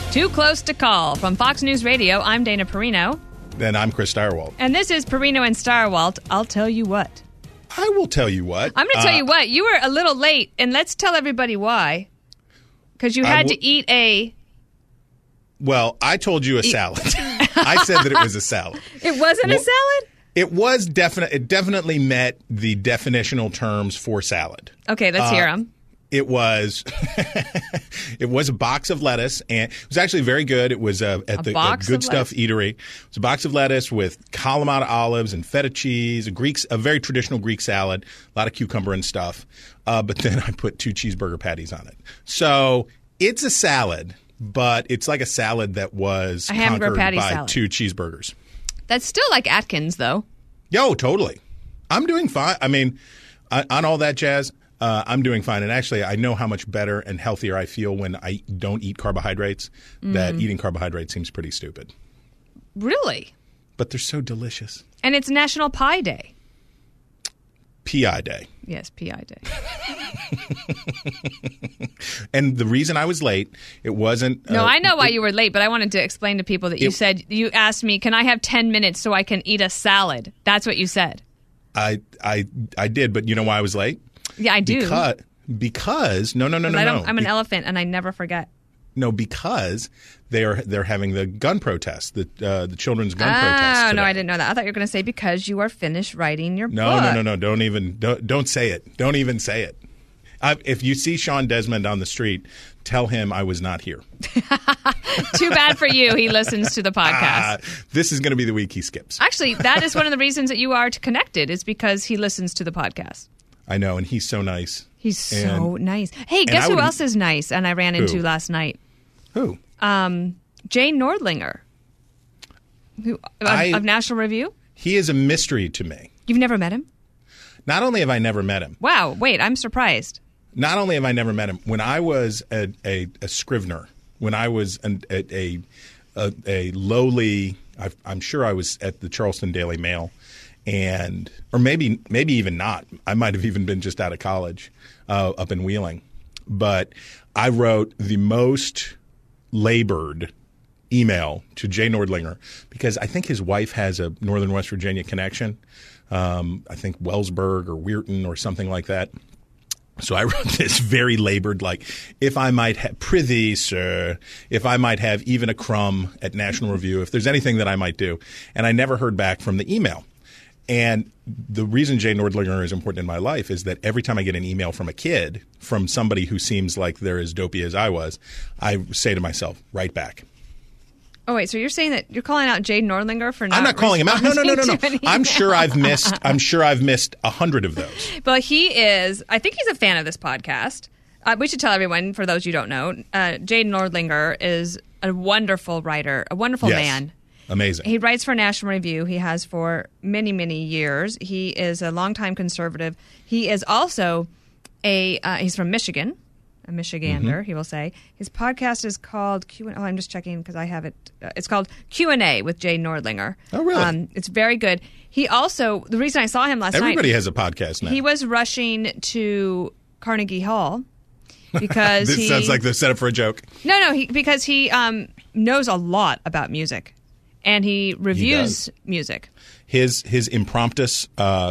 Too Close to Call. From Fox News Radio, I'm Dana Perino. And I'm Chris Stirewalt. And this is Perino and Stirewalt. I'll tell you what. I will tell you what. I'm going to tell you what. You were a little late, and let's tell everybody why. Because you had to eat a... Well, I told you a salad. I said that it was a salad. It wasn't a salad? It was it definitely met the definitional terms for salad. Okay, let's hear them. It was a box of lettuce, and it was actually very good. It was at the Good Stuff Eatery. It was a box of lettuce with Kalamata olives and feta cheese, a very traditional Greek salad, a lot of cucumber and stuff. But then I put 2 cheeseburger patties on it. So it's a salad, but it's like a salad that was conquered by salad. 2 cheeseburgers. That's still like Atkins, though. Yo, totally. I'm doing fine. I mean, on all that jazz, I'm doing fine. And actually, I know how much better and healthier I feel when I don't eat carbohydrates, that eating carbohydrates seems pretty stupid. Really? But they're so delicious. And it's National Pie Day. PI Day. Yes, PI Day. And the reason I was late, it wasn't... No, I know why you were late, but I wanted to explain to people that you asked me, can I have 10 minutes so I can eat a salad? That's what you said. I did, but you know why I was late? Yeah, I do. Because no. I'm an elephant, and I never forget. No, because they're having the gun protest, the children's gun protest. Oh no, I didn't know that. I thought you were going to say because you are finished writing your book. No. Don't say it. Don't even say it. If you see Sean Desmond on the street, tell him I was not here. Too bad for you. He listens to the podcast. This is going to be the week he skips. Actually, that is one of the reasons that you are connected. Is because he listens to the podcast. I know, and he's so nice. He's so nice. Hey, guess who else is nice? And I ran into last night. Who? Jane Nordlinger, of National Review. He is a mystery to me. You've never met him? Not only have I never met him. Wow. Wait, I'm surprised. Not only have I never met him. When I was a Scrivener, when I was a lowly, I'm sure I was at the Charleston Daily Mail. Or maybe even not. I might have even been just out of college up in Wheeling. But I wrote the most labored email to Jay Nordlinger because I think his wife has a Northern West Virginia connection. I think Wellsburg or Weirton or something like that. So I wrote this very labored, like, if I might have, prithee, sir, if I might have even a crumb at National Review, if there's anything that I might do. And I never heard back from the email. And the reason Jay Nordlinger is important in my life is that every time I get an email from a kid, from somebody who seems like they're as dopey as I was, I say to myself, write back. Oh, wait, so you're saying that you're calling out Jay Nordlinger for not I'm not calling him out. No. I'm sure I've missed 100 of those. But he is, I think he's a fan of this podcast. We should tell everyone, for those you don't know, Jay Nordlinger is a wonderful writer, a wonderful man. Amazing. He writes for National Review. He has for many, many years. He is a longtime conservative. He is also he's from Michigan, a Michigander, he will say. His podcast is called I'm just checking because I have it. It's called Q&A with Jay Nordlinger. Oh, really? It's very good. He also, the reason I saw him last night. Everybody has a podcast now. He was rushing to Carnegie Hall because this sounds like the setup for a joke. No, because he knows a lot about music. And he reviews music. His impromptus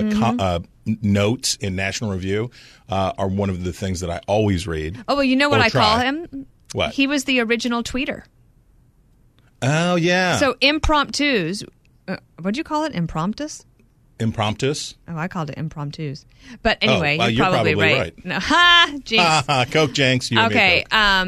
notes in National Review are one of the things that I always read. Oh, well, you know what I call him? What? He was the original tweeter. Oh, yeah. So impromptus. What'd you call it? Impromptus? Impromptus? Oh, I called it impromptus. But anyway, well, you're probably right. No. Ha! Jinx. Coke Jinx. You okay.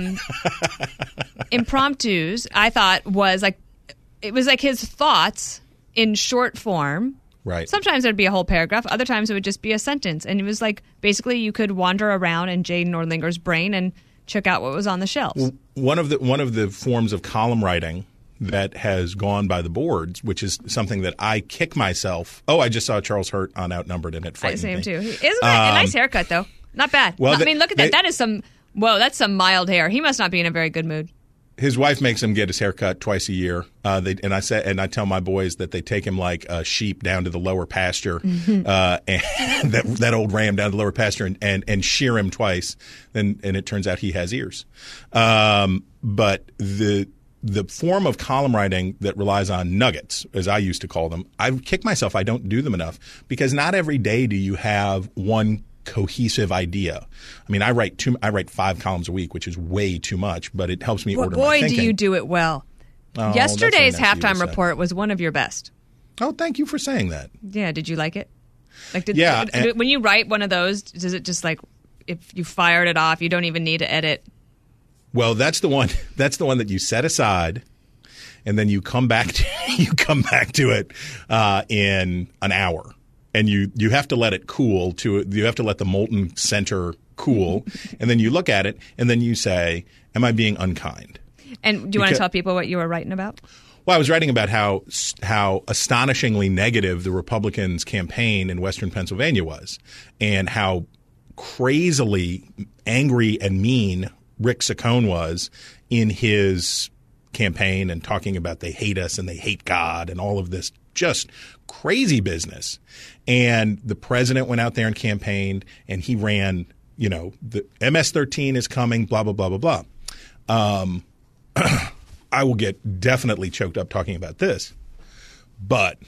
Impromptus, I thought, was like, it was like his thoughts in short form. Right. Sometimes there'd be a whole paragraph. Other times it would just be a sentence. And it was like basically you could wander around in Jay Nordlinger's brain and check out what was on the shelves. Well, one of the forms of column writing that has gone by the boards, which is something that I kick myself. Oh, I just saw Charles Hurt on Outnumbered, and it frightened me. I see him too. Isn't that a nice haircut, though? Not bad. Well, I mean, look at that. That is some. Whoa, that's some mild hair. He must not be in a very good mood. His wife makes him get his hair cut twice a year. I tell my boys that they take him like a sheep down to the lower pasture, and that old ram down to the lower pasture, and shear him twice. And it turns out he has ears. But the form of column writing that relies on nuggets, as I used to call them, I kick myself. I don't do them enough because not every day do you have one cohesive idea. I mean, I write 5 columns a week, which is way too much, but it helps me order my thinking. Boy, do you do it well. Oh, Yesterday's that's very nice of you to halftime say. report was one of your best. Oh, thank you for saying that. Yeah, did you like it? Like, Yeah, when you write one of those, does it just like if you fired it off, you don't even need to edit? Well, that's the one. That's the one that you set aside, and then you come back to it in an hour, and you have to let it cool. You have to let the molten center cool, and then you look at it, and then you say, "Am I being unkind?" And do you want to tell people what you were writing about? Well, I was writing about how astonishingly negative the Republicans' campaign in Western Pennsylvania was, and how crazily angry and mean Rick Saccone was in his campaign and talking about they hate us and they hate God and all of this just crazy business. And the president went out there and campaigned, and he ran, the MS-13 is coming, blah, blah, blah, blah, blah. I will get definitely choked up talking about this, but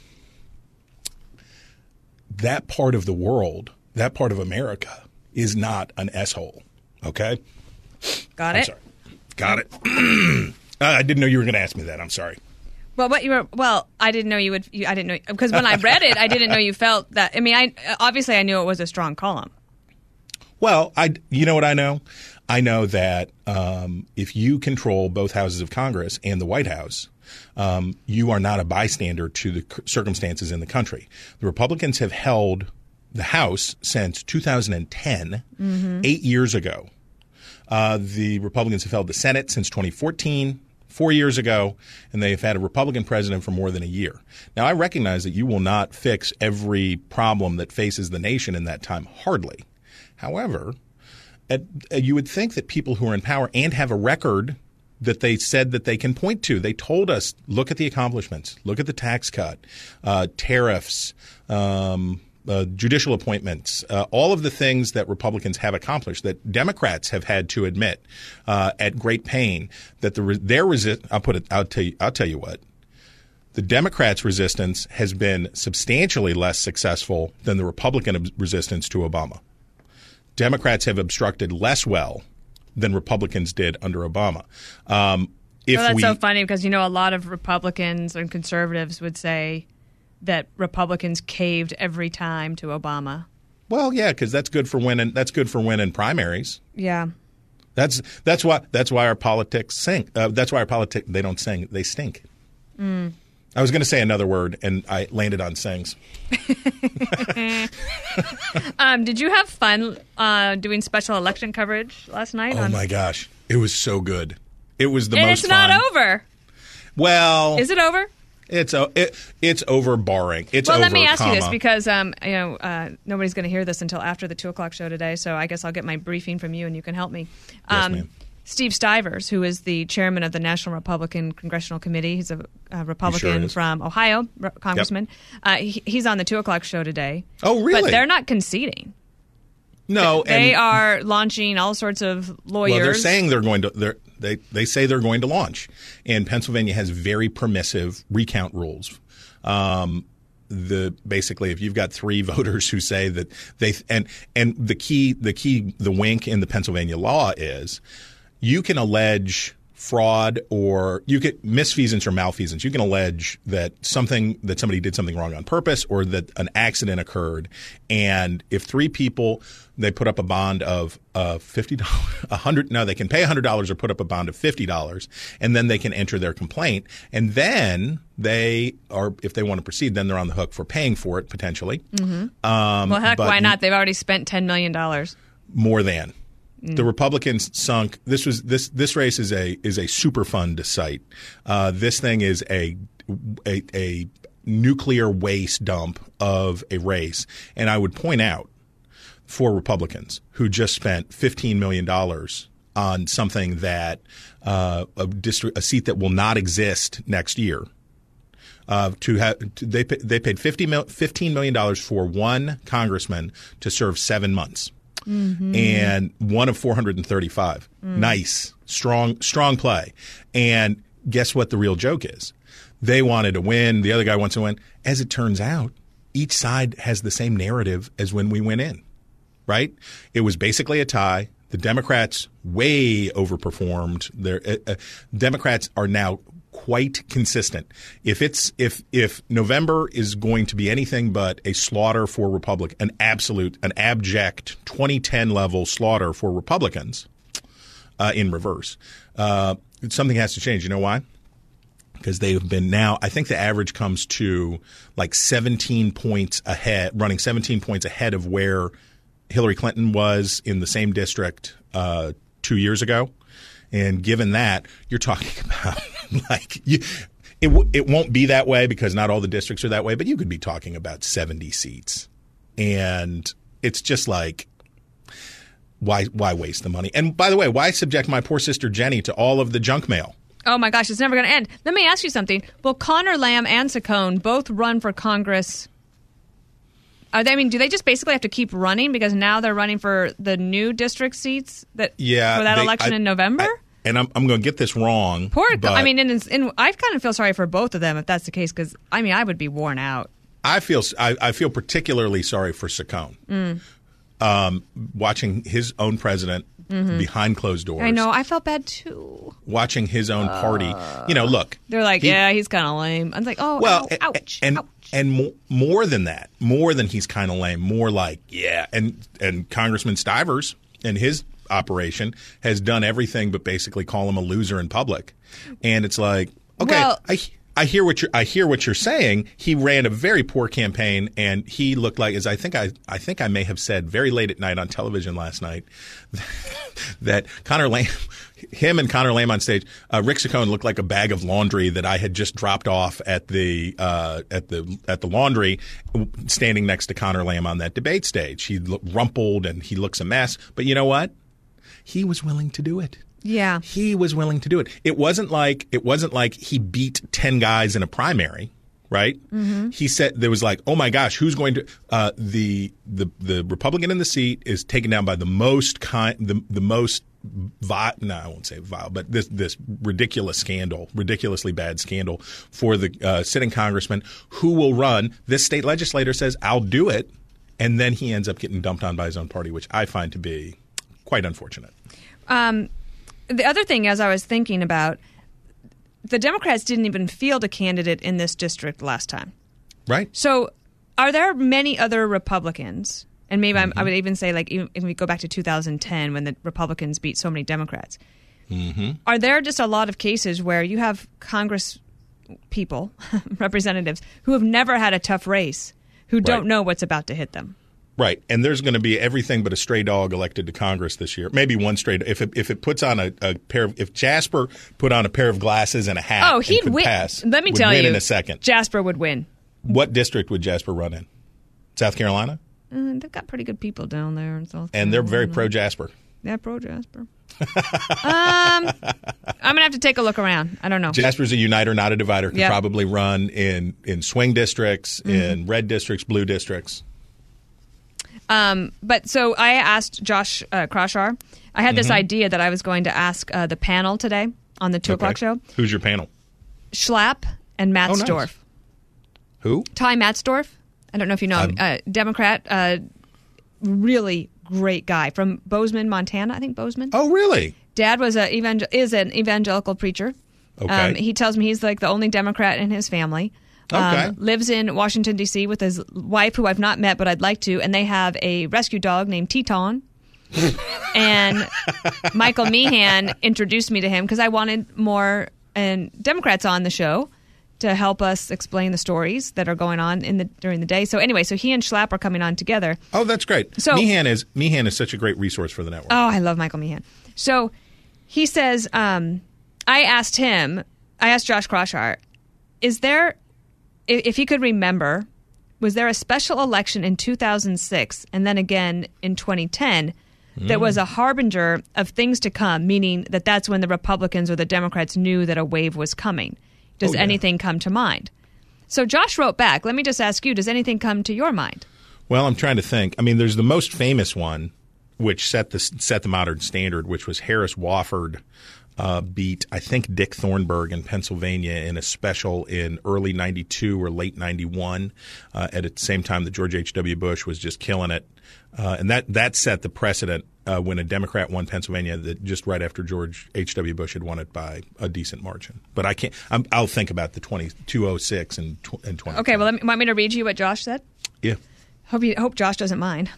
that part of the world, that part of America is not an S-hole, okay? Got I'm it? sorry. Got it. I didn't know you were going to ask me that. I'm sorry. Well, I didn't know you would. I didn't know because when I read it, I didn't know you felt that. I mean, I knew it was a strong column. Well, you know what I know? I know that if you control both houses of Congress and the White House, you are not a bystander to the circumstances in the country. The Republicans have held the House since 2010, 8 years ago. The Republicans have held the Senate since 2014, 4 years ago, and they have had a Republican president for more than a year. Now, I recognize that you will not fix every problem that faces the nation in that time, hardly. However, you would think that people who are in power and have a record that they said that they can point to. They told us, look at the accomplishments, look at the tax cut, tariffs, judicial appointments, all of the things that Republicans have accomplished that Democrats have had to admit at great pain that I'll tell you what. The Democrats' resistance has been substantially less successful than the Republican resistance to Obama. Democrats have obstructed less well than Republicans did under Obama. That's so funny because, a lot of Republicans and conservatives would say that Republicans caved every time to Obama. Well, yeah, because that's good for winning. That's good for winning primaries. Yeah. That's why our politics sink. That's why our politics they don't sing, they stink. Mm. I was going to say another word, and I landed on sings. Did you have fun doing special election coverage last night? Oh my gosh, it was so good. It was the most fun. And it's not over. Well, is it over? It's over, barring. It's well, over, let me ask you this because nobody's going to hear this until after the 2:00 show today. So I guess I'll get my briefing from you, and you can help me. Yes, ma'am. Steve Stivers, who is the chairman of the National Republican Congressional Committee, he's a Republican from Ohio, congressman. Yep. He's on the 2:00 show today. Oh, really? But they're not conceding. No, they are launching all sorts of lawyers. Well, they're saying they're going to. They say they're going to launch, and Pennsylvania has very permissive recount rules. Basically, if you've got 3 voters who say that they and the wink in the Pennsylvania law is you can allege fraud or you get misfeasance or malfeasance. You can allege that somebody did something wrong on purpose or that an accident occurred. And if 3 people, they put up a bond of $50, $100. No, they can pay $100 or put up a bond of $50, and then they can enter their complaint. And then if they want to proceed, then they're on the hook for paying for it potentially. Mm-hmm. Well, heck, why not? They've already spent $10 million. More than. The Republicans sunk. This race is a super fun to cite. This thing is a nuclear waste dump of a race, and I would point out for Republicans who just spent $15 million on something that a seat that will not exist next year. They paid $15 million for one congressman to serve 7 months. Mm-hmm. And one of 435. Nice, strong play. And guess what the real joke is? They wanted to win. The other guy wants to win. As it turns out, each side has the same narrative as when we went in, right? It was basically a tie. The Democrats way overperformed. Democrats are now quite consistent. If November is going to be anything but a slaughter for an abject 2010 level slaughter for Republicans in reverse, something has to change. You know why? Because they've been now, I think the average comes to like 17 points ahead, running 17 points ahead of where Hillary Clinton was in the same district 2 years ago. And given that, you're talking about it won't be that way because not all the districts are that way, but you could be talking about 70 seats. And it's just like, why waste the money? And by the way, why subject my poor sister Jenny to all of the junk mail? Oh, my gosh, it's never going to end. Let me ask you something. Will Connor Lamb and Saccone both run for Congress? Do they just basically have to keep running because now they're running for the new district seats for that election in November? And I'm going to get this wrong. I kind of feel sorry for both of them if that's the case because, I would be worn out. I feel particularly sorry for Saccone. Watching his own president behind closed doors. I know. I felt bad, too. Watching his own party. Look. They're like, he's kind of lame. I was like, ouch. And more than that, more than he's kind of lame, more like, and Congressman Stivers and his operation has done everything but basically call him a loser in public. And it's like, okay, well, I hear what you're saying. He ran a very poor campaign, and he looked like, as I think I may have said very late at night on television last night, that Connor Lamb, him and Connor Lamb on stage, Rick Saccone looked like a bag of laundry that I had just dropped off at the laundry, standing next to Connor Lamb on that debate stage. He rumpled and he looks a mess, but you know what? He was willing to do it. Yeah. He was willing to do it. It wasn't like he beat 10 guys in a primary, right? Mm-hmm. He said there was like, oh my gosh, who's going to the Republican in the seat is taken down by the most I won't say vile, but this ridiculously bad scandal for the sitting congressman who will run. This state legislator says, I'll do it. And then he ends up getting dumped on by his own party, which I find to be quite unfortunate. The other thing, as I was thinking about, the Democrats didn't even field a candidate in this district last time. Right. So are there many other Republicans, and maybe I would even say, like, if we go back to 2010 when the Republicans beat so many Democrats, are there just a lot of cases where you have Congress people, representatives, who have never had a tough race, who don't know what's about to hit them? Right, and there's going to be everything but a stray dog elected to Congress this year. Maybe one stray. If it puts on a pair of, if Jasper put on a pair of glasses and a hat, he'd win. Let me tell you, in a second. Jasper would win. What district would Jasper run in? South Carolina. They've got pretty good people down there in South Carolina, and they're very pro Jasper. Yeah, pro Jasper. I'm gonna have to take a look around. I don't know. Jasper's a uniter, not a divider. Could probably run in swing districts, in red districts, blue districts. But so I asked Josh Kroshar. I had this idea that I was going to ask the panel today on the 2 o'clock show. Who's your panel? Schlapp and Matzdorf. Oh, nice. Who? Ty Matzdorf. I don't know if you know him. Democrat, really great guy from Bozeman, Montana. I think Bozeman. Oh, really? Dad was is an evangelical preacher. Okay. He tells me he's like the only Democrat in his family. Okay. Lives in Washington, D.C. with his wife, who I've not met, but I'd like to. And they have a rescue dog named Teton. And Michael Meehan introduced me to him because I wanted more Democrats on the show to help us explain the stories that are going on during the day. So anyway, he and Schlapp are coming on together. Oh, that's great. So Meehan is such a great resource for the network. Oh, I love Michael Meehan. So he says, I asked Josh Kroshar, if he could remember, was there a special election in 2006 and then again in 2010 that was a harbinger of things to come, meaning that that's when the Republicans or the Democrats knew that a wave was coming? Does anything come to mind? So Josh wrote back. Let me just ask you, does anything come to your mind? Well, I'm trying to think. I mean, there's the most famous one, which set the modern standard, which was Harris Wofford beat, I think, Dick Thornburgh in Pennsylvania in a special in early 92 or late 91 at the same time that George H.W. Bush was just killing it. And that set the precedent when a Democrat won Pennsylvania that just right after George H.W. Bush had won it by a decent margin. But I can't – I'll think about the 206 and 20. Okay, well, want me to read you what Josh said? Yeah. Hope Josh doesn't mind.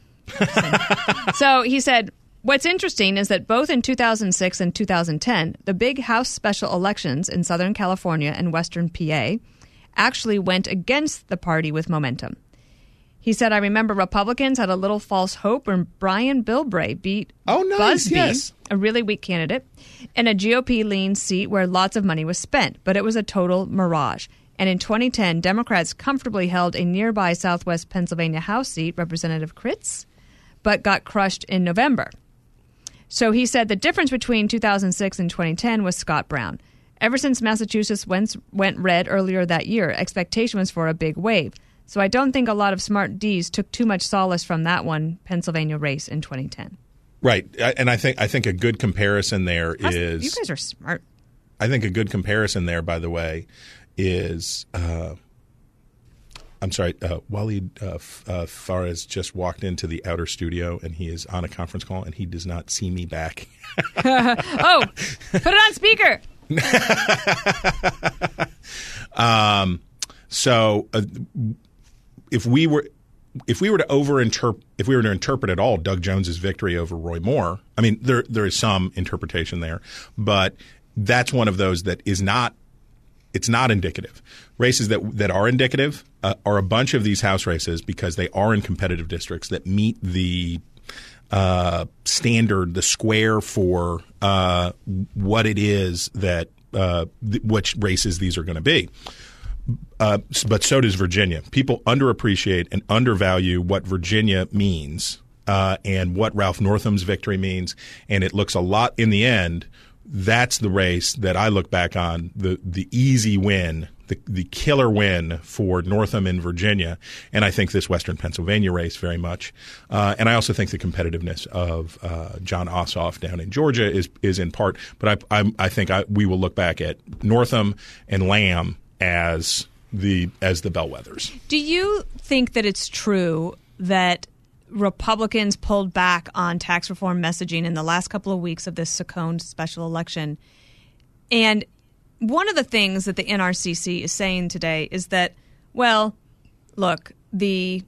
So he said – what's interesting is that both in 2006 and 2010, the big House special elections in Southern California and Western PA actually went against the party with momentum. He said, I remember Republicans had a little false hope when Brian Bilbray beat Busby, yes. a really weak candidate, in a GOP-lean seat where lots of money was spent, but it was a total mirage. And in 2010, Democrats comfortably held a nearby Southwest Pennsylvania House seat, Representative Kritz, but got crushed in November. So he said the difference between 2006 and 2010 was Scott Brown. Ever since Massachusetts went red earlier that year, expectation was for a big wave. So I don't think a lot of smart Ds took too much solace from that one Pennsylvania race in 2010. Right. And I think a good comparison there is – you guys are smart. I think a good comparison there, by the way, is I'm sorry, Waleed Faraz just walked into the outer studio and he is on a conference call and he does not see me back. Oh, put it on speaker. So if we were to interpret at all Doug Jones's victory over Roy Moore, I mean there is some interpretation there, but that's one of those that is not. It's not indicative. Races that are indicative are a bunch of these House races because they are in competitive districts that meet the standard, the square for what it is that which races these are going to be. But so does Virginia. People underappreciate and undervalue what Virginia means and what Ralph Northam's victory means, and it looks a lot in the end. That's the race that I look back on, the easy win, the killer win for Northam in Virginia. And I think this Western Pennsylvania race very much. And I also think the competitiveness of John Ossoff down in Georgia is in part. But I think we will look back at Northam and Lamb as the bellwethers. Do you think that it's true that Republicans pulled back on tax reform messaging in the last couple of weeks of this Saccone special election? And one of the things that the NRCC is saying today is that, well, look, the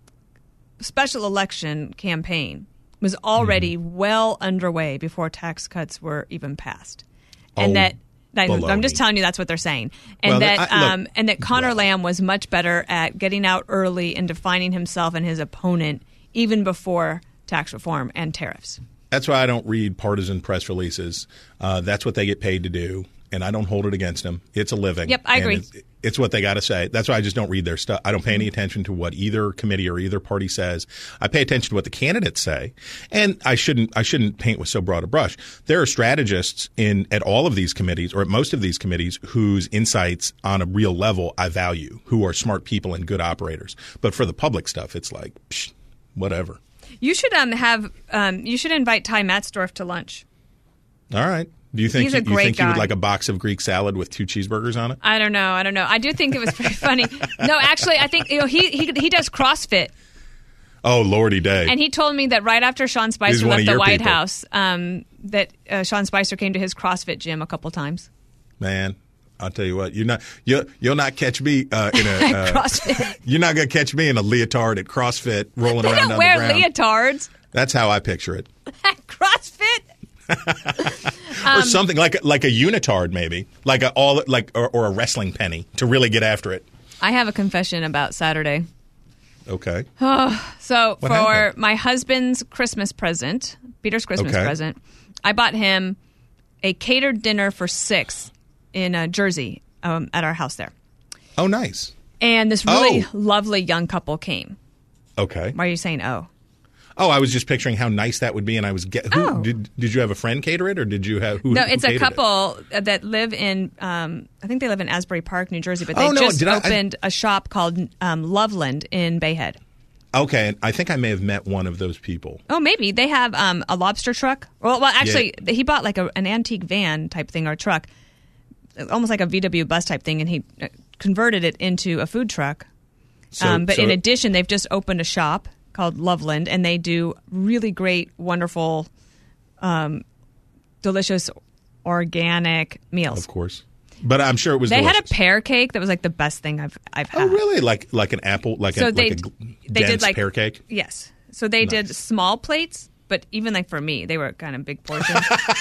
special election campaign was already well underway before tax cuts were even passed. And I'm just telling you that's what they're saying. And that Connor Lamb was much better at getting out early and defining himself and his opponent even before tax reform and tariffs. That's why I don't read partisan press releases. That's what they get paid to do, and I don't hold it against them. It's a living. Yep, I agree. It's what they got to say. That's why I just don't read their stuff. I don't pay any attention to what either committee or either party says. I pay attention to what the candidates say, and I shouldn't paint with so broad a brush. There are strategists at all of these committees, or at most of these committees, whose insights on a real level I value, who are smart people and good operators. But for the public stuff, it's like, psh, whatever. You should you should invite Ty Matzdorf to lunch. All right. Do you think he would like a box of Greek salad with 2 cheeseburgers on it? I don't know. I do think it was pretty funny. No, actually, I think he does CrossFit. Oh, Lordy day. And he told me that right after Sean Spicer left the White House, that Sean Spicer came to his CrossFit gym a couple times. Man, I'll tell you what, you'll not catch me in a CrossFit. You're not going to catch me in a leotard at CrossFit rolling around on the ground. They don't wear leotards. That's how I picture it. CrossFit. Or something like a unitard, maybe, or a wrestling penny to really get after it. I have a confession about Saturday. Okay. So what happened? My husband's Christmas present, Peter's Christmas present, I bought him a catered dinner for 6 in Jersey at our house there. Oh, nice. And this really lovely young couple came. Okay. Why are you saying oh? Oh, I was just picturing how nice that would be, and I was did you have a friend cater it, or did you have who? No, it's a couple that live in I think they live in Asbury Park, New Jersey, but they opened a shop called Loveland in Bayhead. Okay, I think I may have met one of those people. Oh, maybe. They have a lobster truck. Well, actually, he bought like an antique van type thing or truck, almost like a VW bus type thing, and he converted it into a food truck. But in addition, they've just opened a shop called Loveland, and they do really great, wonderful, delicious, organic meals. Of course. But I'm sure it was They delicious. had a pear cake that was like the best thing I've had. Oh, really? Like an apple, like a dense did pear cake? Yes. So they did small plates, but even like for me, they were kind of big portions.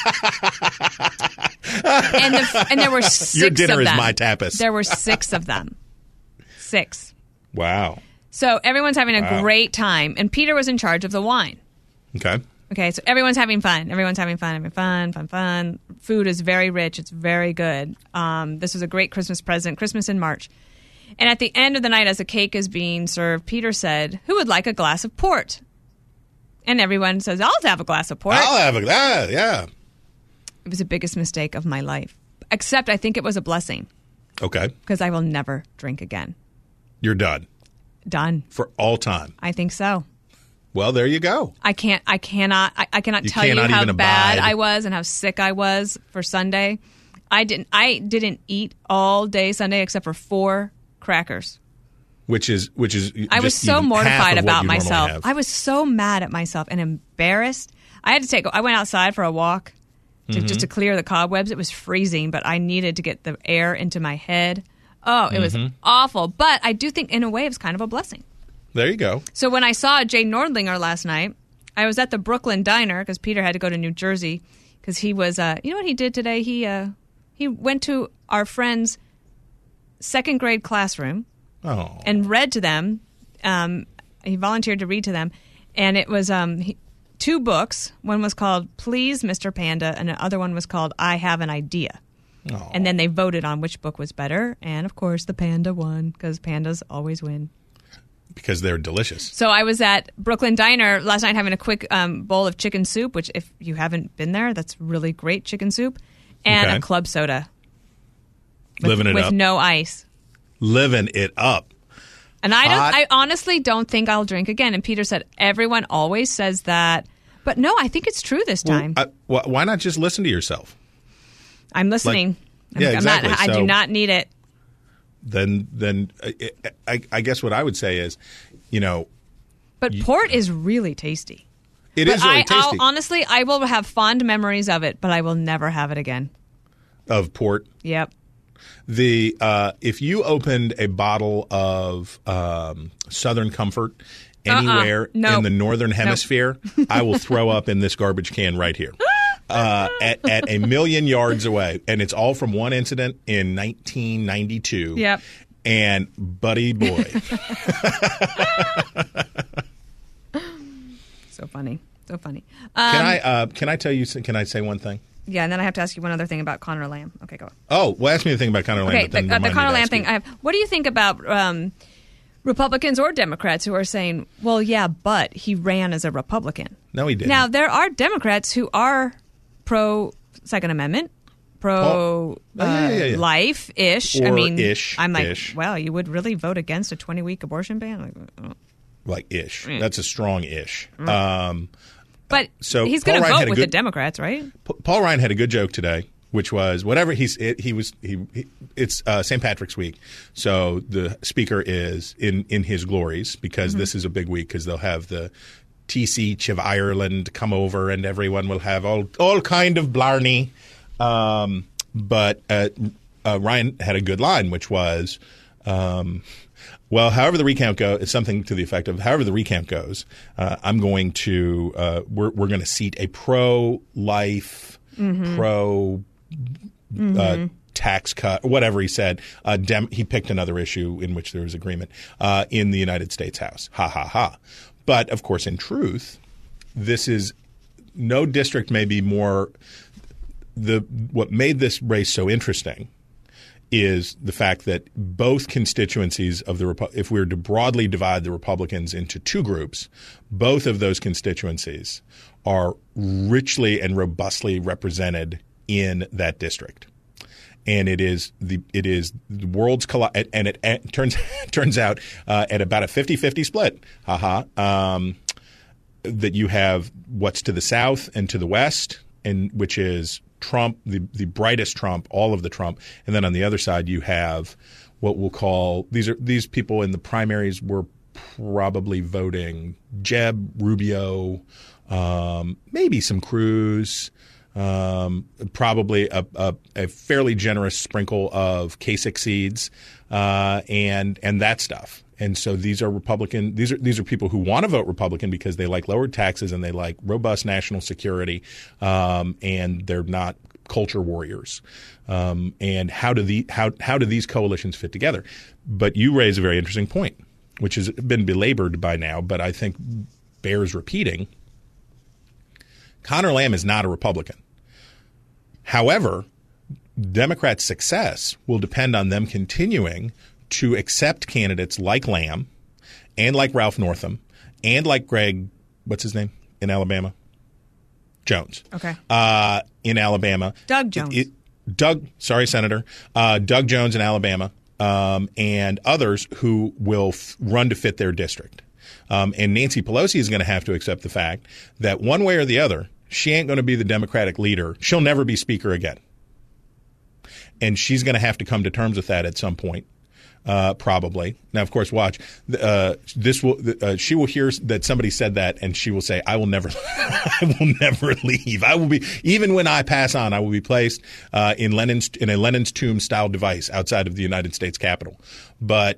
and there were 6 Your dinner of them. is my tapas. There were 6 of them. 6. Wow. So everyone's having a great time, and Peter was in charge of the wine. Okay, so everyone's having fun. Having fun. Food is very rich. It's very good. This was a great Christmas present, Christmas in March. And at the end of the night, as the cake is being served, Peter said, "Who would like a glass of port?" And everyone says, "I'll have a glass of port." I'll have a glass, yeah. It was the biggest mistake of my life. Except I think it was a blessing. Okay. Because I will never drink again. You're done. Done. For all time. I think so. Well, there you go. I cannot tell you how bad I was and how sick I was for Sunday. I didn't eat all day Sunday except for 4 crackers. Which is I was just so even mortified half of what about you normally myself. have. I was so mad at myself and embarrassed. I went outside for a walk just to clear the cobwebs. It was freezing, but I needed to get the air into my head. Oh, it was awful. But I do think in a way it was kind of a blessing. There you go. So when I saw Jay Nordlinger last night, I was at the Brooklyn Diner because Peter had to go to New Jersey because he was, you know what he did today? He went to our friend's 2nd grade classroom and read to them. He volunteered to read to them. And it was 2 books. One was called Please, Mr. Panda, and the other one was called I Have an Idea. Oh. And then they voted on which book was better. And, of course, the panda won because pandas always win. Because they're delicious. So I was at Brooklyn Diner last night having a quick bowl of chicken soup, which if you haven't been there, that's really great chicken soup, and a club soda. Living it up. With no ice. Living it up. And I honestly don't think I'll drink again. And Peter said, everyone always says that. But no, I think it's true this time. Why not just listen to yourself? I'm listening. Exactly. I do not need it. Then I guess what I would say is, But port is really tasty. It is really tasty. Honestly, I will have fond memories of it, but I will never have it again. Of port? Yep. If you opened a bottle of Southern Comfort anywhere in the Northern Hemisphere, I will throw up in this garbage can right here. At a million yards away, and it's all from one incident in 1992. Yep. And buddy boy, so funny. Can I tell you? Can I say one thing? Yeah, and then I have to ask you one other thing about Conor Lamb. Okay, go. Oh, well, ask me the thing about Conor Lamb. Okay, but then the Conor Lamb thing. you. What do you think about Republicans or Democrats who are saying, "Well, yeah, but he ran as a Republican"? No, he didn't. Now there are Democrats who are pro Second Amendment, pro life-ish. Or I mean, ish, I'm like, ish. well, you would really vote against a 20-week abortion ban? Like ish. That's a strong ish. But so he's going Paul to Ryan vote had a with good- the Democrats, right? Paul Ryan had a good joke today, which was whatever it's St. Patrick's week, so the speaker is in his glories because this is a big week because they'll have the T-Seach of Ireland come over and everyone will have all kind of blarney. But Ryan had a good line, which was, well, however the recount goes, it's something to the effect of, however the recount goes, I'm going to we're going to seat a pro-life, tax cut, whatever he said. He picked another issue in which there was agreement in the United States House. Ha, ha, ha. But, of course, in truth, this is no district may be more what made this race so interesting is the fact that both constituencies of if we were to broadly divide the Republicans into 2 groups, both of those constituencies are richly and robustly represented in that district. and it is the world's and it turns out at about a 50-50 split. That you have what's to the south and to the west, and which is Trump, the brightest Trump, all of the Trump, and then on the other side you have what we'll call these people in the primaries were probably voting Jeb, Rubio, maybe some Cruz, probably a fairly generous sprinkle of Kasich seeds, and that stuff. And so these are Republican. These are people who want to vote Republican because they like lowered taxes and they like robust national security, and they're not culture warriors. And how do these coalitions fit together? But you raise a very interesting point, which has been belabored by now, but I think bears repeating. Conor Lamb is not a Republican. However, Democrats' success will depend on them continuing to accept candidates like Lamb and like Ralph Northam and like Greg, what's his name in Alabama? Jones. Okay. In Alabama. Doug Jones. Senator. Doug Jones in Alabama, and others who will run to fit their district. And Nancy Pelosi is going to have to accept the fact that one way or the other, she ain't going to be the Democratic leader. She'll never be speaker again. And she's going to have to come to terms with that at some point. Probably. Now, of course, watch. She will hear that somebody said that, and she will say, "I will never, I will never leave. I will be, even when I pass on, I will be placed in a Lenin's tomb style device outside of the United States Capitol." But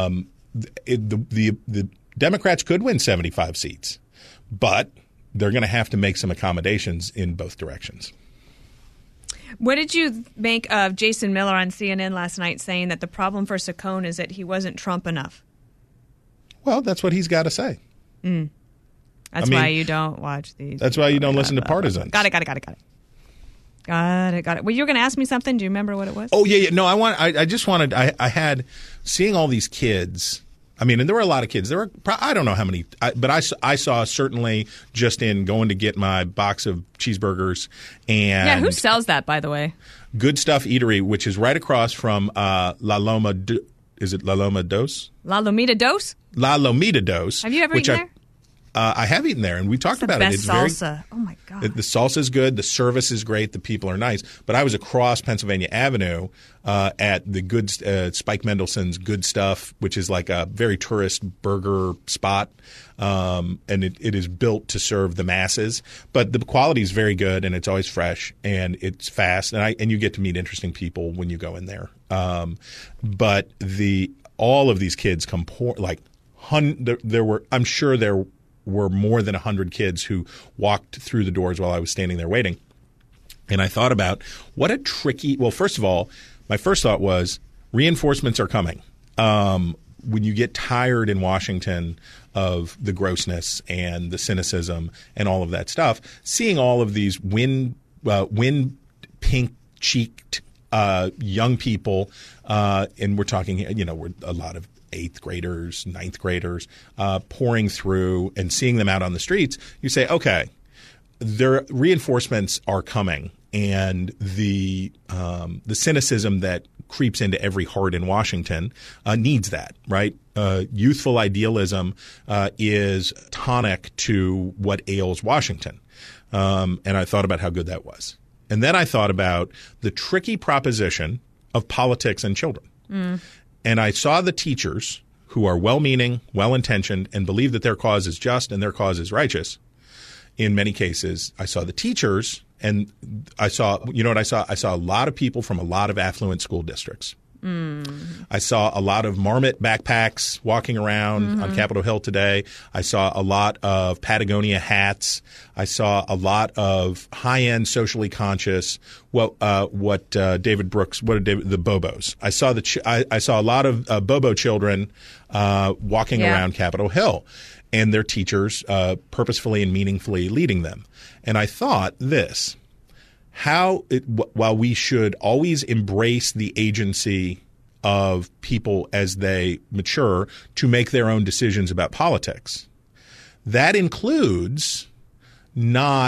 the Democrats could win 75 seats, but they're going to have to make some accommodations in both directions. What did you make of Jason Miller on CNN last night saying that the problem for Saccone is that he wasn't Trump enough? Well, that's what he's got to say. That's why you don't watch these. That's why you don't listen to partisans. Got it. Well, you were going to ask me something. Do you remember what it was? Oh, yeah. No, I had seeing all these kids. I mean, and there were a lot of kids. There were, I don't know how many, but I saw certainly just in going to get my box of cheeseburgers and. Yeah, who sells that, by the way? Good Stuff Eatery, which is right across from La Loma. Is it La Loma Dos? La Lomita Dos? La Lomita Dos. Have you ever eaten there? I have eaten there, and we talked about it. It's salsa. Oh my god! The salsa is good. The service is great. The people are nice. But I was across Pennsylvania Avenue at the good Spike Mendelssohn's Good Stuff, which is like a very tourist burger spot, and it is built to serve the masses. But the quality is very good, and it's always fresh, and it's fast, and you get to meet interesting people when you go in there. But all of these kids come there were. I'm sure there were more than 100 kids who walked through the doors while I was standing there waiting. And I thought about what a tricky – well, first of all, my first thought was reinforcements are coming. When you get tired in Washington of the grossness and the cynicism and all of that stuff, seeing all of these wind pink-cheeked young people and we're talking we're a lot of 8th graders, 9th graders pouring through and seeing them out on the streets, you say, okay, their reinforcements are coming, and the cynicism that creeps into every heart in Washington needs that, right? Youthful idealism is tonic to what ails Washington. And I thought about how good that was. And then I thought about the tricky proposition of politics and children. And I saw the teachers who are well-meaning, well-intentioned, and believe that their cause is just and their cause is righteous. In many cases, I saw the teachers, and I saw, you know what I saw? I saw a lot of people from a lot of affluent school districts. I saw a lot of Marmot backpacks walking around on Capitol Hill today. I saw a lot of Patagonia hats. I saw a lot of high-end, socially conscious. David Brooks? The Bobos? I saw a lot of Bobo children walking around Capitol Hill, and their teachers purposefully and meaningfully leading them. And I thought this. While we should always embrace the agency of people as they mature to make their own decisions about politics, that includes not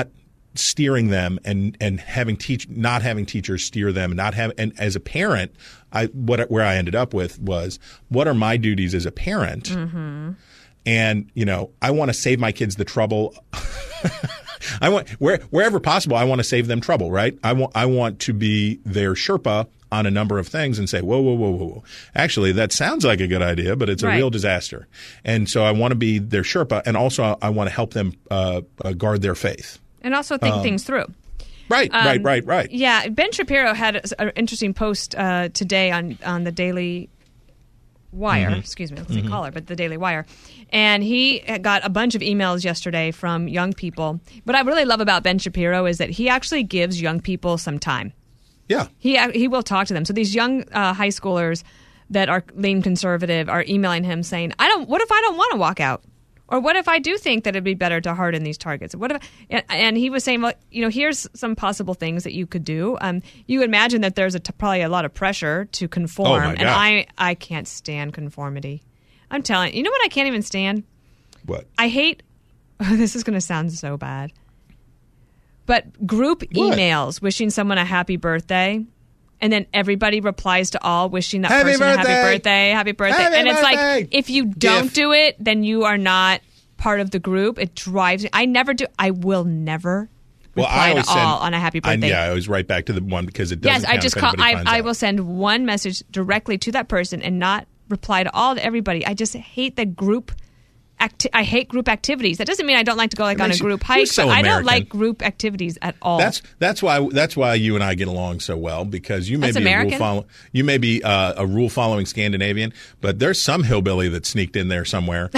steering them and not having teachers steer them, and as a parent, where I ended up with was, what are my duties as a parent? Mm-hmm. And I want to save my kids the trouble. I want wherever possible, I want to save them trouble, right? I want to be their Sherpa on a number of things and say, whoa. Actually, that sounds like a good idea, but it's a real disaster. And so I want to be their Sherpa, and also I want to help them guard their faith. And also think things through. Right. Yeah, Ben Shapiro had an interesting post today on the Daily Wire. Mm-hmm. Excuse me, let's say caller, but the Daily Wire. And he got a bunch of emails yesterday from young people. What I really love about Ben Shapiro is that he actually gives young people some time. Yeah. He will talk to them. So these young high schoolers that are lean conservative are emailing him saying, what if I don't want to walk out? Or what if I do think that it'd be better to harden these targets? And he was saying, well, here's some possible things that you could do. You imagine that there's probably a lot of pressure to conform. Oh my God. And I can't stand conformity. I'm telling you, what I can't even stand? What? I hate, this is going to sound so bad, but group emails wishing someone a happy birthday. And then everybody replies to all wishing that person a happy birthday. It's like, if you don't do it, then you are not part of the group. It drives me. I never do. I will never reply to all on a happy birthday. I always write back to the one because it doesn't count. Yes, I will send one message directly to that person and not reply to everybody. I just hate the group. I hate group activities. That doesn't mean I don't like to go on a group hike. So but I don't American. like group activities at all. That's why you and I get along so well, because you may That's be American? a rule following Scandinavian, but there's some hillbilly that sneaked in there somewhere.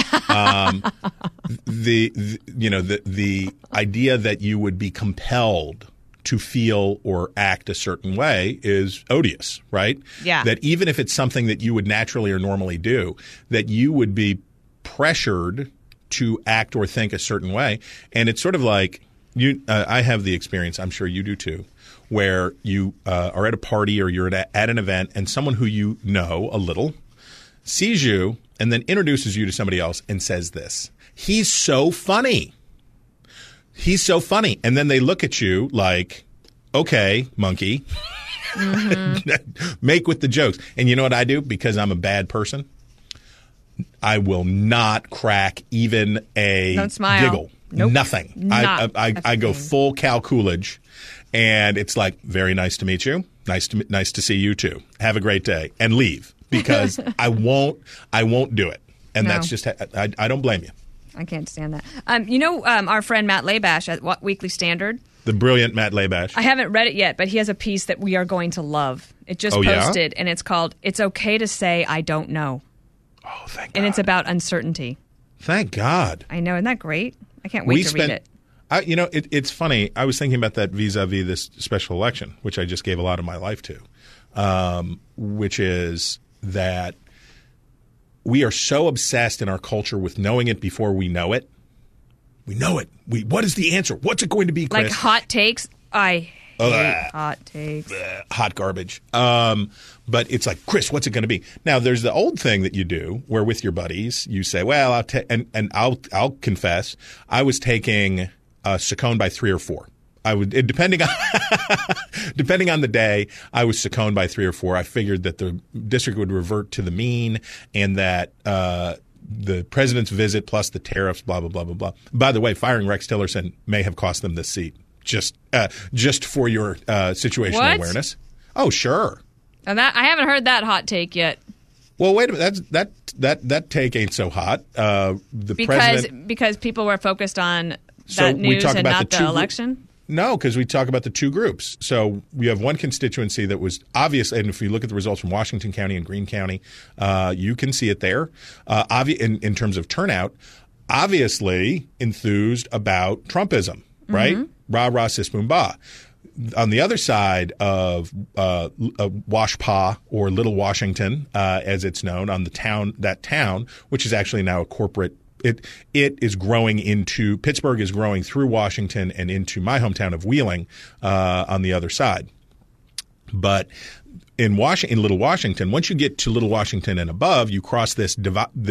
The idea that you would be compelled to feel or act a certain way is odious, right? Yeah. That even if it's something that you would naturally or normally do, that you would be pressured to act or think a certain way. And it's sort of like I have the experience, I'm sure you do too, where you are at a party or you're at an event and someone who you know a little sees you and then introduces you to somebody else and says this, he's so funny. He's so funny. And then they look at you like, okay, monkey, make with the jokes. And you know what I do? Because I'm a bad person, I will not crack even a giggle. Nope. Nothing. I go full Cal Coolidge, and it's like, very nice to meet you. Nice to see you too. Have a great day, and leave, because I won't do it. And that's just I don't blame you. I can't stand that. Our friend Matt Labash at Weekly Standard. The brilliant Matt Labash. I haven't read it yet, but he has a piece that we are going to love. It just posted, and it's called "It's Okay to Say I Don't Know." Oh, thank God. And it's about uncertainty. Thank God. I know. Isn't that great? I can't wait to read it. It's funny. I was thinking about that vis-a-vis this special election, which I just gave a lot of my life to, which is that we are so obsessed in our culture with knowing it before we know it. We know it. What is the answer? What's it going to be, Chris? Like hot takes? I hate hot takes. Hot garbage. But it's like, Chris, what's it going to be? Now, there's the old thing that you do where with your buddies, you say, well, I'll confess, I was taking Saccone by 3 or 4. Depending on the day, I was Saccone by 3 or 4. I figured that the district would revert to the mean, and that the president's visit plus the tariffs, blah, blah, blah, blah, blah. By the way, firing Rex Tillerson may have cost them this seat. Just for your situational awareness. Oh, sure. And I haven't heard that hot take yet. Well, wait a minute. That take ain't so hot. Because people were focused on that news and not the election? No, because we talk about the two groups. So we have one constituency that was obvious, and if you look at the results from Washington County and Greene County, you can see it there. In terms of turnout, obviously enthused about Trumpism, right? Rah, rah, sis, boom, bah. On the other side of Washpa, or Little Washington, as it's known, on that town, which is actually now a corporate. It is growing into Pittsburgh is growing through Washington and into my hometown of Wheeling on the other side. But in Little Washington, once you get to Little Washington and above, you cross this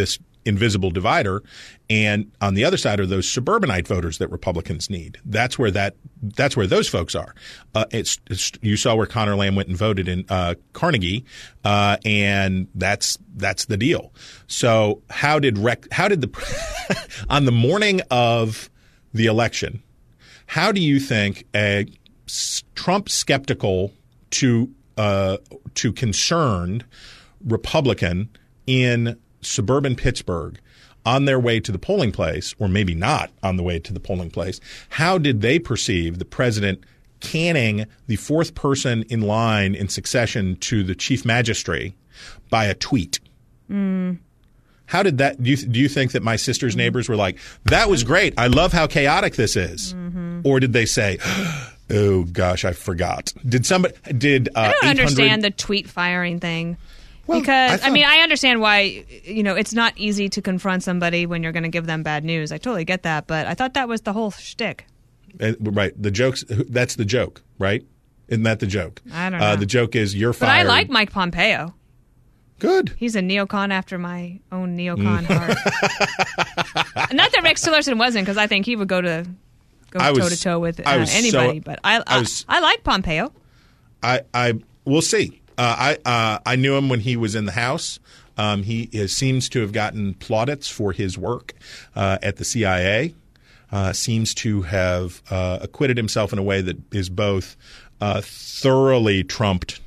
invisible divider. And on the other side are those suburbanite voters that Republicans need. That's where those folks are. You saw where Connor Lamb went and voted in Carnegie, and that's the deal. So how did the on the morning of the election, how do you think a Trump skeptical to concerned Republican in suburban Pittsburgh on their way to the polling place, or maybe not on the way to the polling place, how did they perceive the president canning the fourth person in line in succession to the chief magistrate by a tweet? How did that? Do you think that my sister's neighbors were like, "That was great. I love how chaotic this is," or did they say, "Oh gosh, I forgot"? Did somebody? I don't understand the tweet firing thing. Well, because, I understand why, it's not easy to confront somebody when you're going to give them bad news. I totally get that. But I thought that was the whole shtick. Right. The joke's that's the joke, right? Isn't that the joke? I don't know. The joke is you're fired. But I like Mike Pompeo. Good. He's a neocon after my own neocon heart. Not that Rex Tillerson wasn't, because I think he would go toe-to-toe with anybody. But I like Pompeo. We'll see. I knew him when he was in the House. He seems to have gotten plaudits for his work at the CIA. Seems to have acquitted himself in a way that is both thoroughly Trumped.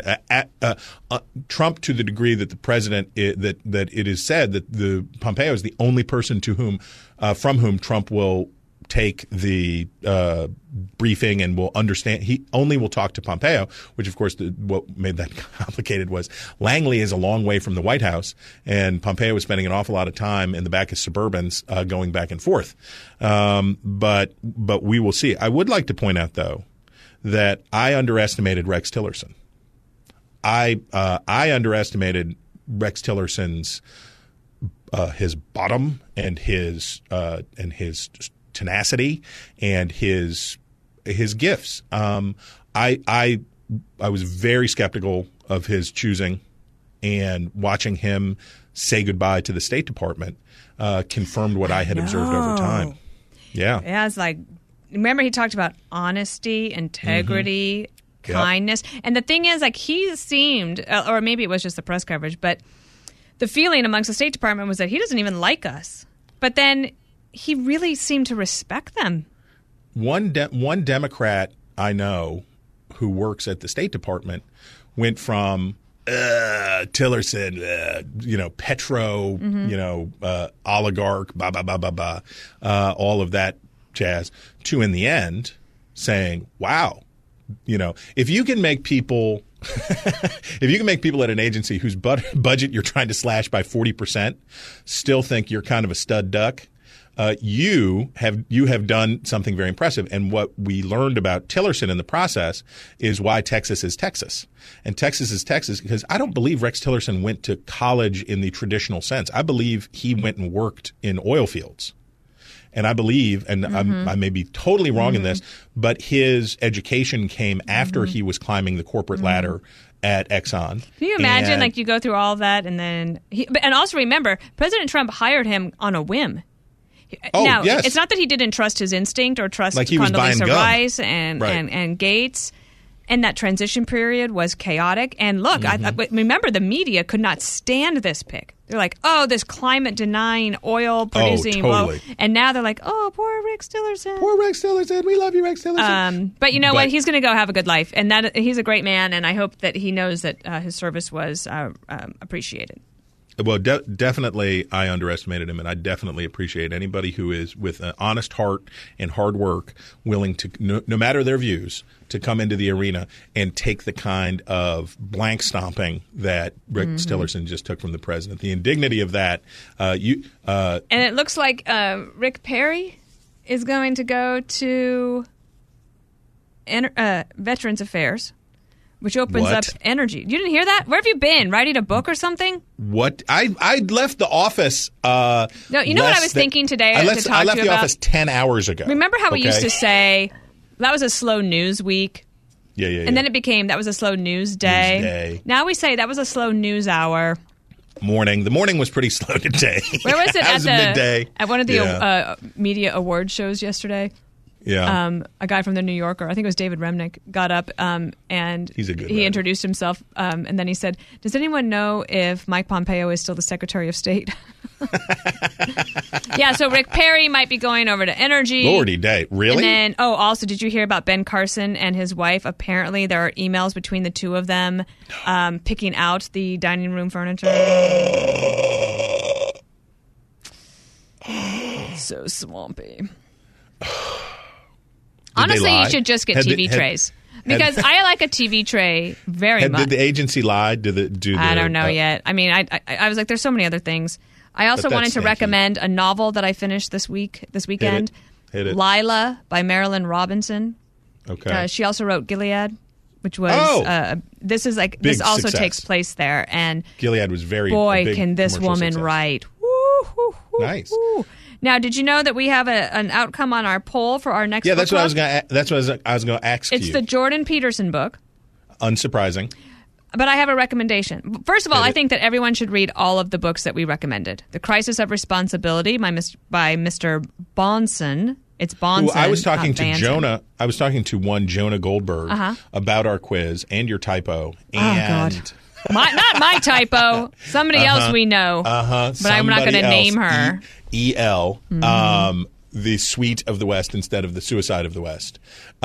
Trump to the degree that the president that it is said that the Pompeo is the only person from whom Trump will take the briefing and will understand. He only will talk to Pompeo, which of course what made that complicated was Langley is a long way from the White House, and Pompeo was spending an awful lot of time in the back of Suburbans going back and forth. But we will see. I would like to point out though that I underestimated Rex Tillerson. I underestimated Rex Tillerson's his bottom and his tenacity and his gifts. I was very skeptical of his choosing, and watching him say goodbye to the State Department confirmed what I had observed over time. Yeah. Yeah, it's like, remember he talked about honesty, integrity, kindness. And the thing is, like, he seemed, or maybe it was just the press coverage, but the feeling amongst the State Department was that he doesn't even like us. But then he really seemed to respect them. One Democrat I know who works at the State Department went from Tillerson, petro, oligarch, all of that jazz, to in the end saying, wow, if you can make people at an agency whose budget you're trying to slash by 40% still think you're kind of a stud duck, you have done something very impressive. And what we learned about Tillerson in the process is why Texas is Texas. And Texas is Texas because I don't believe Rex Tillerson went to college in the traditional sense. I believe he went and worked in oil fields. And I believe, and I may be totally wrong in this, but his education came after he was climbing the corporate ladder at Exxon. Can you imagine, like, you go through all of that, and then and also remember, President Trump hired him on a whim. Now, yes. It's not that he didn't trust his instinct or trust like he was Condoleezza buying Rice and Gates. And that transition period was chaotic. And look, I remember the media could not stand this pick. They're like, oh, this climate-denying, oil-producing. Totally. And now they're like, oh, poor Rex Tillerson. Poor Rex Tillerson. We love you, Rex Tillerson. But you know what? He's going to go have a good life. And he's a great man, and I hope that he knows that his service was appreciated. Well, definitely I underestimated him, and I definitely appreciate anybody who is with an honest heart and hard work willing to, no matter their views, to come into the arena and take the kind of blank stomping that Rex Tillerson just took from the president. The indignity of that. And it looks like Rick Perry is going to go to Veterans Affairs, which opens up energy. You didn't hear that? Where have you been? Writing a book or something? What? I left the office. No, you know what I was thinking today? I left the office 10 hours ago. Remember how we used to say that was a slow news week? Yeah. And then it became that was a slow news day. Now we say that was a slow news hour. Morning. The morning was pretty slow today. Where was it? At midday. At one of the media award shows yesterday. Yeah. A guy from the New Yorker, I think it was David Remnick, got up and He's a good he writer. introduced himself, and then he said, "Does anyone know if Mike Pompeo is still the Secretary of State?" Yeah, so Rick Perry might be going over to energy. Lordy day. Really? And then, also, did you hear about Ben Carson and his wife? Apparently, there are emails between the two of them picking out the dining room furniture. So swampy. Honestly, you should just get TV trays. Because I like a TV tray very much. Did the agency lie? I don't know yet. I mean, I was like, there's so many other things. I also wanted to recommend a novel that I finished this weekend. Hit it. Lila by Marilyn Robinson. Okay. She also wrote Gilead, which was this also success. takes place there. And Gilead was very boy, can this woman success. write. Woo, woo, woo, Nice. woo. Now, did you know that we have an outcome on our poll for our next? Yeah, book that's what club? I was going to ask It's you. the Jordan Peterson book. Unsurprising. But I have a recommendation. First of all, I think that everyone should read all of the books that we recommended. The Crisis of Responsibility by Mr. Bahnsen. It's Bahnsen. I was talking to Bansen. Jonah. I was talking to one Jonah Goldberg about our quiz and your typo. And God. Not my typo. Somebody else we know. But I'm not going to name her. E.L. The Suite of the West instead of the Suicide of the West,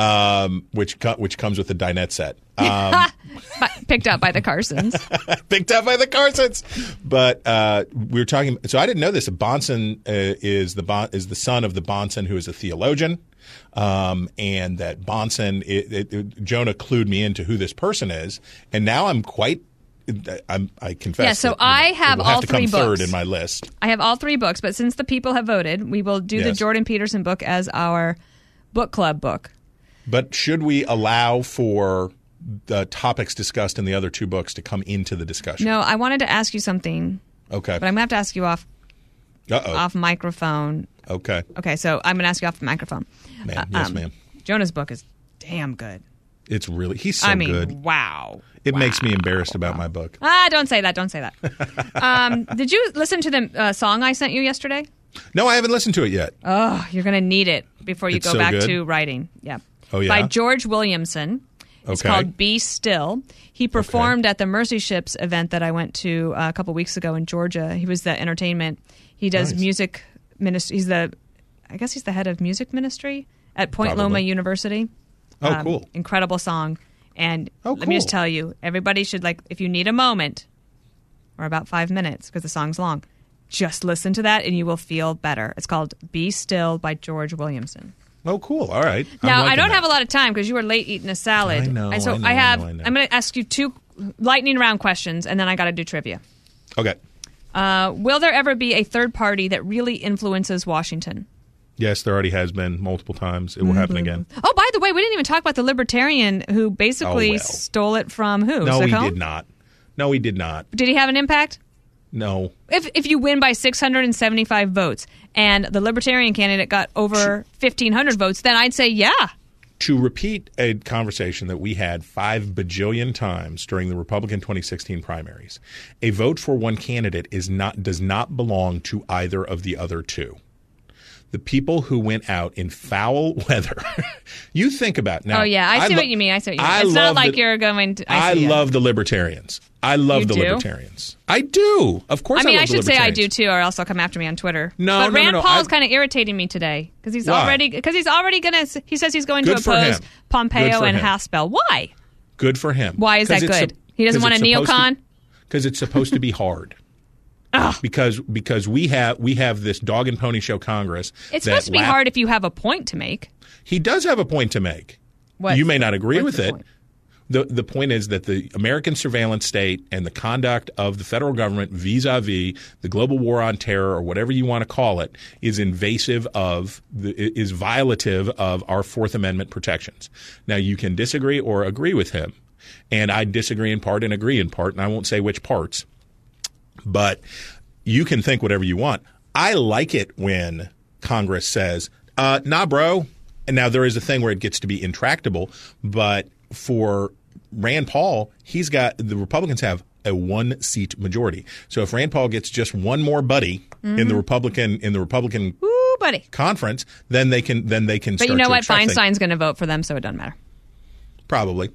which comes with the dinette set. Picked up by the Carsons. Picked up by the Carsons. But we were talking. So I didn't know this. Bahnsen is the son of the Bahnsen who is a theologian. And that Bahnsen, Jonah clued me into who this person is, and now I'm quite. I confess. Yeah, so that, I have all to three come books. third in my list. I have all three books, but since the people have voted, we will do the Jordan Peterson book as our book club book. But should we allow for the topics discussed in the other two books to come into the discussion? No, I wanted to ask you something. Okay. But I'm going to have to ask you off microphone. Okay. Okay, so I'm going to ask you off the microphone. Yes, ma'am. Jonah's book is damn good. It's really, he's so good. Wow. It makes me embarrassed about my book. Don't say that. Don't say that. Did you listen to the song I sent you yesterday? No, I haven't listened to it yet. Oh, you're going to need it before you It's go so back good? to writing. Yeah. Oh, yeah? By George Williamson. It's Okay. called Be Still. He performed at the Mercy Ships event that I went to a couple weeks ago in Georgia. He was the entertainment. He does music ministry. He's the head of music ministry at Point Probably. Loma University. Oh, cool. Incredible song. And Oh, let me just cool. tell you, everybody should, if you need a moment or about 5 minutes, because the song's long, just listen to that and you will feel better. It's called Be Still by George Williamson. Oh, cool. All right. Now, I don't have a lot of time because you were late eating a salad. I know, So I know, I know. I'm going to ask you 2 lightning round questions, and then I got to do trivia. Okay. Will there ever be a third party that really influences Washington? Yes, there already has been multiple times. It will happen again. Oh, by the way, we didn't even talk about the libertarian who basically stole it from who? No, he Saccone? did not. No, he did not. Did he have an impact? No. If you win by 675 votes and the Libertarian candidate got over 1,500 votes, then I'd say yeah. To repeat a conversation that we had 5 bajillion times during the Republican 2016 primaries, a vote for one candidate does not belong to either of the other two. The people who went out in foul weather. You think about now. Oh yeah, I see what you mean. It's not like you're going to. I love the libertarians. I love the libertarians. I do. Of course. I mean, love I should the say I libertarians. do too, or else they'll come after me on Twitter. No, but Rand Paul's I- kind of irritating me today because he's Why? already going to. He says he's going Good to for oppose him. Good Pompeo for and him. Haspel. Why? Good for him. Why is that good? He doesn't want a neocon? Because it's supposed to be hard. Because we have this dog and pony show Congress. It's supposed to be hard if you have a point to make. He does have a point to make. You may not agree with it. Point? The point is that the American surveillance state and the conduct of the federal government vis-a-vis the global war on terror, or whatever you want to call it, is invasive is violative of our Fourth Amendment protections. Now, you can disagree or agree with him, and I disagree in part and agree in part, and I won't say which parts. But you can think whatever you want. I like it when Congress says, nah, bro. And now there is a thing where it gets to be intractable. But for Rand Paul, the Republicans have a 1-seat majority. So if Rand Paul gets just one more buddy in the Republican Ooh, buddy. conference, then they can But start you know to what? attract things. Feinstein's going to vote for them, so it doesn't matter. Probably.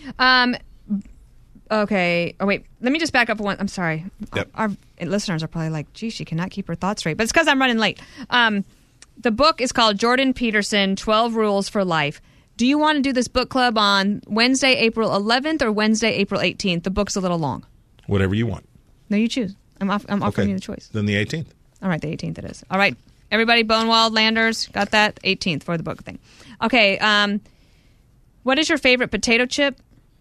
Okay. Oh, wait. Let me just back up one. I'm sorry. Yep. Our listeners are probably like, gee, she cannot keep her thoughts straight. But it's because I'm running late. The book is called Jordan Peterson, 12 Rules for Life. Do you want to do this book club on Wednesday, April 11th or Wednesday, April 18th? The book's a little long. Whatever you want. No, you choose. I'm offering you the choice. Then the 18th. All right, the 18th it is. All right. Everybody, Bonewald, Landers, got that? 18th for the book thing. Okay. What is your favorite potato chip?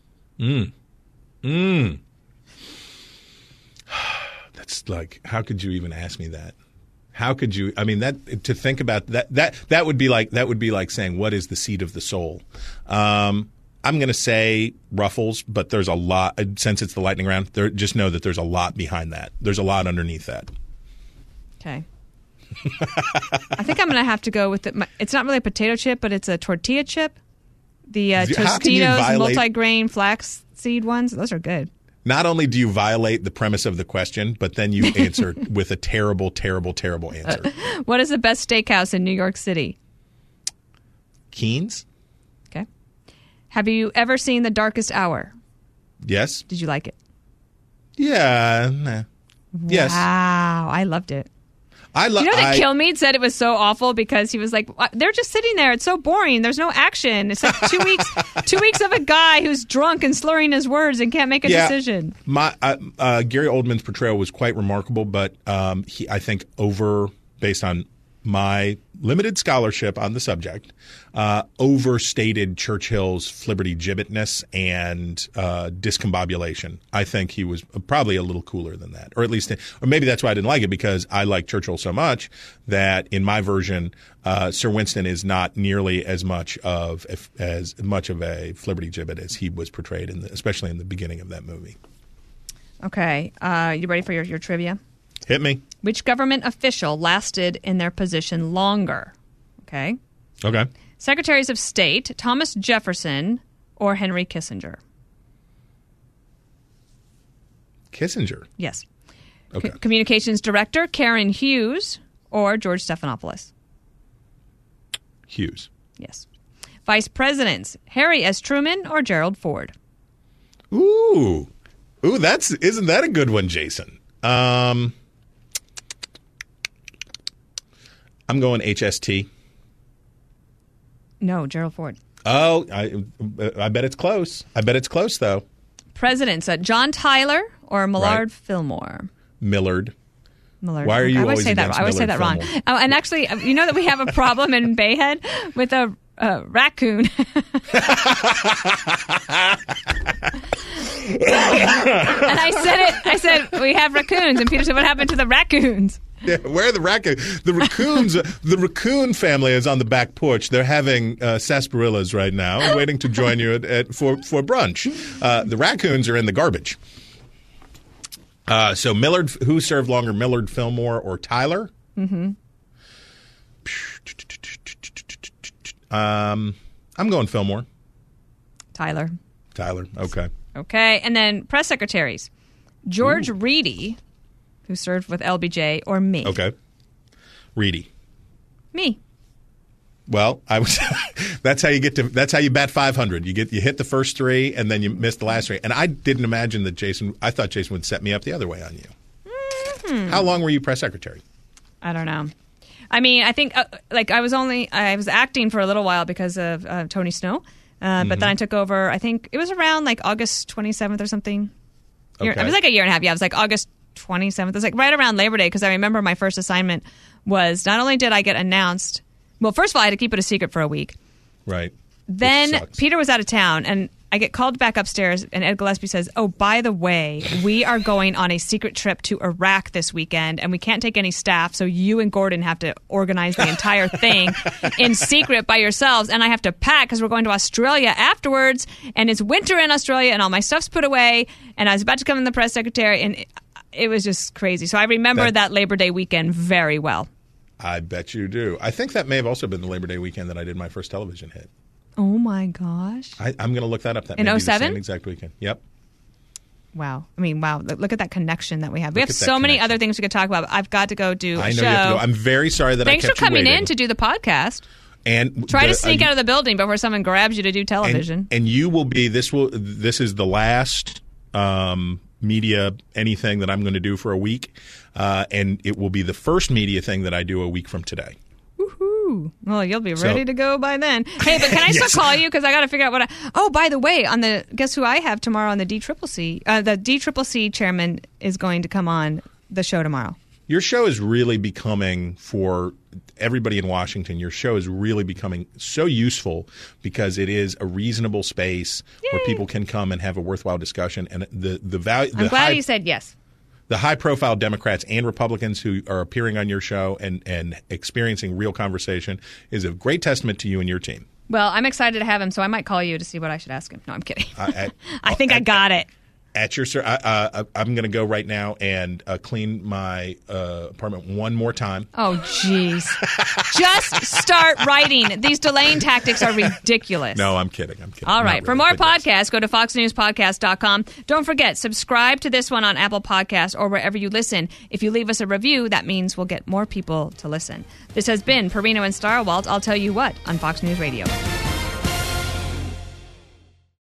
That's like, how could you even ask me that? How could you? I mean, that to think about that would be like saying, what is the seed of the soul? I'm going to say Ruffles, but there's a lot. Since it's the lightning round, just know that there's a lot behind that. There's a lot underneath that. Okay. I think I'm going to have to go with it. It's not really a potato chip, but it's a tortilla chip. The Tostitos multi-grain flaxseed ones. Those are good. Not only do you violate the premise of the question, but then you answer with a terrible, terrible, terrible answer. What is the best steakhouse in New York City? Keen's? Okay. Have you ever seen The Darkest Hour? Yes. Did you like it? Yeah. Nah. Yes. Wow. I loved it. I Do you know that Kilmeade said it was so awful because he was like, they're just sitting there. It's so boring. There's no action. It's like 2 weeks, 2 weeks of a guy who's drunk and slurring his words and can't make a decision. Gary Oldman's portrayal was quite remarkable, but I think based on my limited scholarship on the subject, overstated Churchill's flibberty-gibbetness and discombobulation. I think he was probably a little cooler than that, or maybe that's why I didn't like it, because I like Churchill so much that in my version, Sir Winston is not nearly as much of a flibberty-gibbet as he was portrayed especially in the beginning of that movie. Okay, you ready for your trivia? Hit me. Which government official lasted in their position longer? Okay. Okay. Secretaries of State, Thomas Jefferson or Henry Kissinger? Kissinger. Yes. Okay. Communications Director, Karen Hughes or George Stephanopoulos? Hughes. Yes. Vice Presidents, Harry S. Truman or Gerald Ford? Ooh, isn't that a good one, Jason? I'm going HST. No, Gerald Ford. Oh, I bet it's close. I bet it's close, though. Presidents, John Tyler or Millard Fillmore? Millard. Why are you always say that? against I always say that Millard wrong. Oh, and actually, you know that we have a problem in Bayhead with a raccoon. And I said we have raccoons, and Peter said, "What happened to the raccoons?" Yeah, where are the raccoons? The raccoons. The raccoon family is on the back porch. They're having sarsaparillas right now, waiting to join you for brunch. The raccoons are in the garbage. So Millard, who served longer, Millard Fillmore or Tyler? Mm-hmm. I'm going Fillmore. Tyler. Okay. Okay, and then press secretaries, George Reedy, who served with LBJ, or me. Okay. Reedy. Me. Well, that's how you bat 500. You hit the first three and then you miss the last three. And I didn't imagine that I thought Jason would set me up the other way on you. Mm-hmm. How long were you press secretary? I don't know. I mean, I think I was acting for a little while because of Tony Snow. But then I took over, I think it was around like August 27th or something. Okay. It was like a year and a half. Yeah, it was like August 27th. It was like right around Labor Day, because I remember my first assignment was not only did I get announced, well, first of all, I had to keep it a secret for a week. Right. Then Peter was out of town, and I get called back upstairs, and Ed Gillespie says, "Oh, by the way, we are going on a secret trip to Iraq this weekend, and we can't take any staff, so you and Gordon have to organize the entire thing in secret by yourselves, and I have to pack because we're going to Australia afterwards, and it's winter in Australia, and all my stuff's put away, and I was about to come in the press secretary, and it was just crazy." So I remember that Labor Day weekend very well. I bet you do. I think that may have also been the Labor Day weekend that I did my first television hit. Oh, my gosh. I'm going to look that up. That in may be 07? the same exact weekend. Yep. Wow. I mean, wow. Look at that connection that we have. We Look have at that so many connection. other things we could talk about. I've got to go do a I know show. you have to go. I'm very sorry that Thanks I kept for coming you in waiting. to do the podcast. And Try to sneak out of the building before someone grabs you to do television. And you will be. This is the last media anything that I'm going to do for a week, and it will be the first media thing that I do a week from today. Woohoo! Well, you'll be ready to go by then. Hey, but can I Yes. still call you because I got to figure out what? Oh, by the way, on the guess who I have tomorrow on the DCCC? The DCCC chairman is going to come on the show tomorrow. Your show is really becoming, for everybody in Washington, your show is really becoming so useful because it is a reasonable space where people can come and have a worthwhile discussion. And the value. I'm glad you said yes. The high-profile Democrats and Republicans who are appearing on your show and experiencing real conversation is a great testament to you and your team. Well, I'm excited to have him, so I might call you to see what I should ask him. No, I'm kidding. I think I at- got it. At your, I'm going to go right now and clean my apartment one more time. Oh, jeez. Just start writing. These delaying tactics are ridiculous. No, I'm kidding. All right. Not For really, more but yes. podcasts, go to foxnewspodcast.com. Don't forget, subscribe to this one on Apple Podcasts or wherever you listen. If you leave us a review, that means we'll get more people to listen. This has been Perino and Starwalt. I'll tell you what on Fox News Radio.